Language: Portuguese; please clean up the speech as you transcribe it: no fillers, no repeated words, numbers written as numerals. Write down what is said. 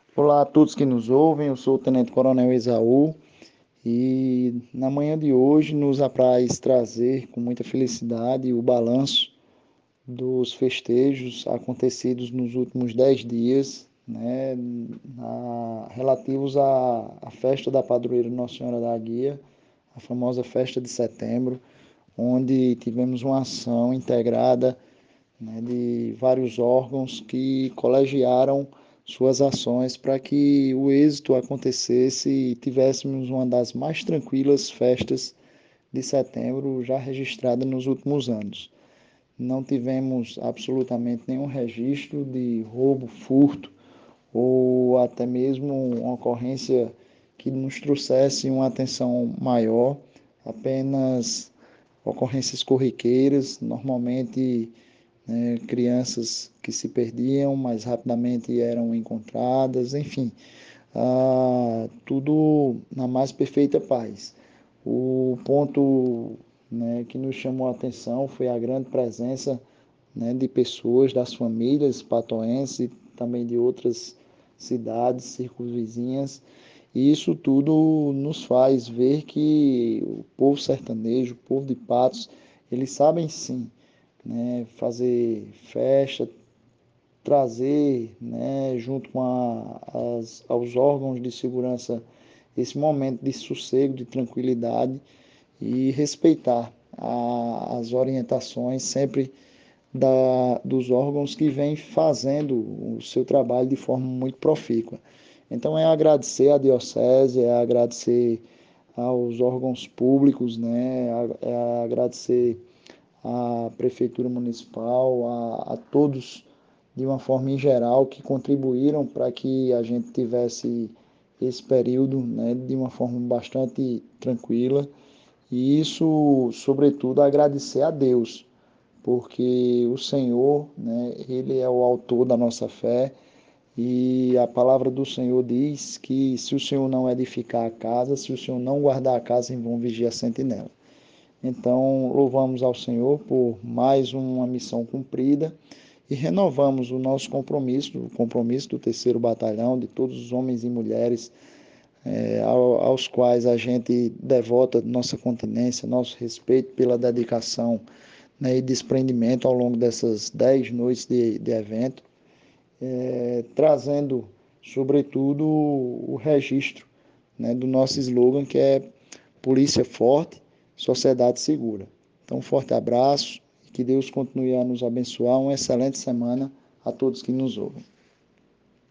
Olá a todos que nos ouvem, eu sou o Tenente Coronel Esaú e na manhã de hoje nos apraz trazer com muita felicidade o balanço dos festejos acontecidos nos últimos 10 dias, né, relativos à festa da padroeira Nossa Senhora da Guia, a famosa festa de setembro, onde tivemos uma ação integrada, né, de vários órgãos que colegiaram suas ações para que o êxito acontecesse e tivéssemos uma das mais tranquilas festas de setembro já registrada nos últimos anos. Não tivemos absolutamente nenhum registro de roubo, furto ou até mesmo uma ocorrência que nos trouxesse uma atenção maior, apenas ocorrências corriqueiras, normalmente, né, crianças que se perdiam, mas rapidamente eram encontradas, enfim, tudo na mais perfeita paz. O ponto, né, que nos chamou a atenção foi a grande presença, né, de pessoas, das famílias patoenses e também de outras cidades circunvizinhas. E isso tudo nos faz ver que o povo sertanejo, o povo de Patos, eles sabem sim, né, fazer festa, trazer, né, junto com aos órgãos de segurança esse momento de sossego, de tranquilidade e respeitar as orientações sempre dos órgãos que vêm fazendo o seu trabalho de forma muito profícua. Então é agradecer à diocese, é agradecer aos órgãos públicos, né, é agradecer à Prefeitura Municipal, a todos de uma forma em geral que contribuíram para que a gente tivesse esse período, né, de uma forma bastante tranquila. E isso, sobretudo, agradecer a Deus, porque o Senhor, né, Ele é o autor da nossa fé e a palavra do Senhor diz que se o Senhor não edificar a casa, se o Senhor não guardar a casa, em vão vigia a sentinela. Então, louvamos ao Senhor por mais uma missão cumprida e renovamos o nosso compromisso, o compromisso do terceiro batalhão, de todos os homens e mulheres aos quais a gente devota nossa continência, nosso respeito pela dedicação, né, e desprendimento ao longo dessas 10 noites de evento, trazendo, sobretudo, o registro, né, do nosso slogan, que é Polícia Forte, Sociedade Segura. Então, um forte abraço e que Deus continue a nos abençoar. Uma excelente semana a todos que nos ouvem.